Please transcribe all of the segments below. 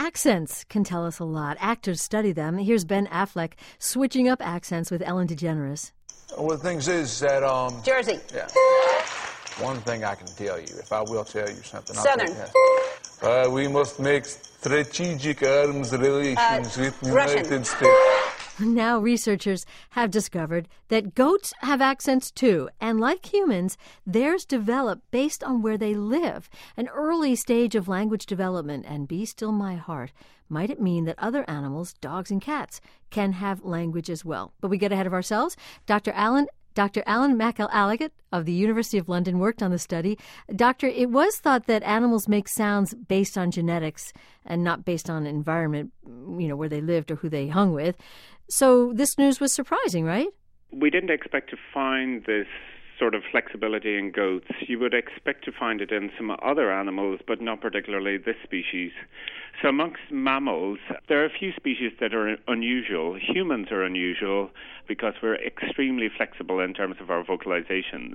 Accents can tell us a lot. Actors study them. Here's Ben Affleck switching up accents with Ellen DeGeneres. Well, the thing is that, Jersey. Yeah. One thing I can tell you, if I will tell you something. Southern. We must make strategic arms relations with the Russian. United States. Now researchers have discovered that goats have accents too, and like humans, theirs develop based on where they live, an early stage of language development. And be still my heart, might it mean that other animals, dogs and cats, can have language as well? But we get ahead of ourselves. Dr. Alan McElligott of the University of London worked on the study. Doctor, it was thought that animals make sounds based on genetics and not based on environment, where they lived or who they hung with. So this news was surprising, right? We didn't expect to find this sort of flexibility in goats. You would expect to find it in some other animals, but not particularly this species. So amongst mammals, there are a few species that are unusual. Humans are unusual because we're extremely flexible in terms of our vocalizations.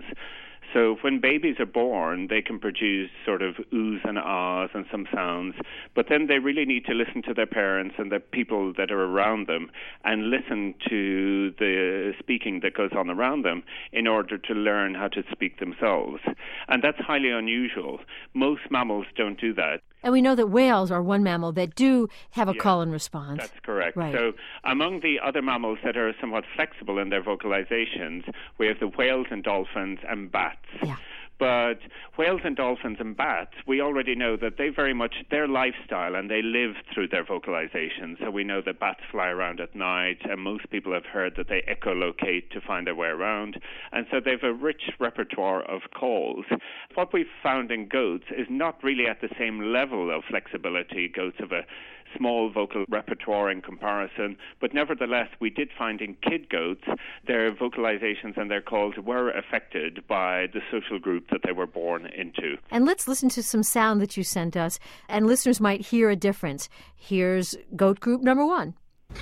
So when babies are born, they can produce sort of oohs and ahs and some sounds, but then they really need to listen to their parents and the people that are around them and listen to the speaking that goes on around them in order to learn how to speak themselves. And that's highly unusual. Most mammals don't do that. And we know that whales are one mammal that do have a call and response. That's correct. Right. So among the other mammals that are somewhat flexible in their vocalizations, we have the whales and dolphins and bats. Yeah. But whales and dolphins and bats, we already know that they very much, their lifestyle and they live through their vocalization. So we know that bats fly around at night, and most people have heard that they echolocate to find their way around. And so they have a rich repertoire of calls. What we've found in goats is not really at the same level of flexibility. Goats have a small vocal repertoire in comparison, but nevertheless, we did find in kid goats their vocalizations and their calls were affected by the social group that they were born into. And let's listen to some sound that you sent us, and listeners might hear a difference. Here's goat group number 1.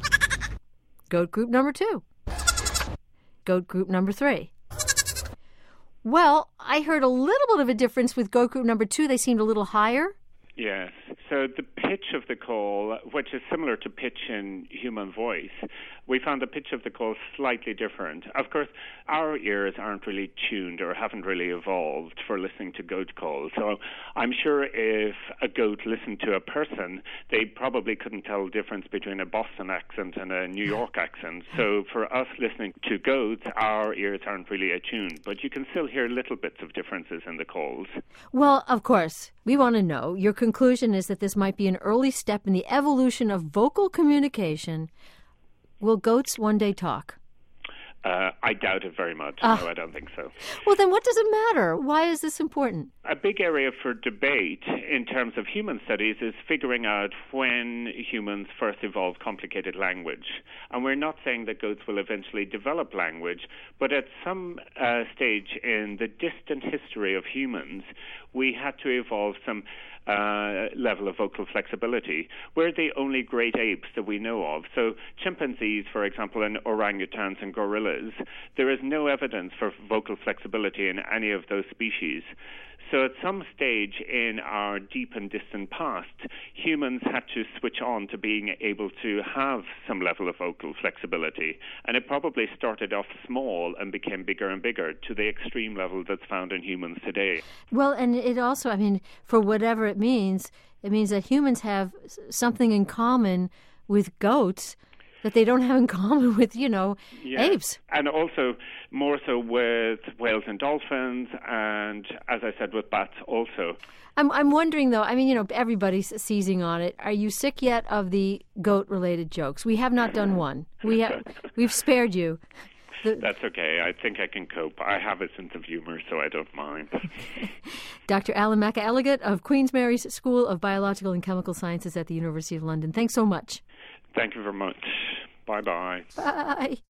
Goat group number 2. Goat group number 3. Well, I heard a little bit of a difference with goat group number 2. They seemed a little higher. Yes. So the pitch of the call, which is similar to pitch in human voice, we found the pitch of the call slightly different. Of course, our ears aren't really tuned or haven't really evolved for listening to goat calls. So I'm sure if a goat listened to a person, they probably couldn't tell the difference between a Boston accent and a New York accent. So for us listening to goats, our ears aren't really attuned. But you can still hear little bits of differences in the calls. Well, of course, we want to know. Your conclusion is that this might be an early step in the evolution of vocal communication. Will goats one day talk? I doubt it very much. No, I don't think so. Well, then what does it matter? Why is this important? A big area for debate in terms of human studies is figuring out when humans first evolved complicated language. And we're not saying that goats will eventually develop language, but at some stage in the distant history of humans, we had to evolve some level of vocal flexibility. We're the only great apes that we know of. So chimpanzees, for example, and orangutans and gorillas, there is no evidence for vocal flexibility in any of those species. So at some stage in our deep and distant past, humans had to switch on to being able to have some level of vocal flexibility. And it probably started off small and became bigger and bigger to the extreme level that's found in humans today. Well, and it also, for whatever it means that humans have something in common with goats that they don't have in common with, apes. And also more so with whales and dolphins, and as I said, with bats also. I'm wondering, though, everybody's seizing on it. Are you sick yet of the goat-related jokes? We have not done one. We've spared you. That's okay. I think I can cope. I have a sense of humor, so I don't mind. Dr. Alan McElligott of Queen's Mary's School of Biological and Chemical Sciences at the University of London. Thanks so much. Thank you very much. Bye-bye. Bye.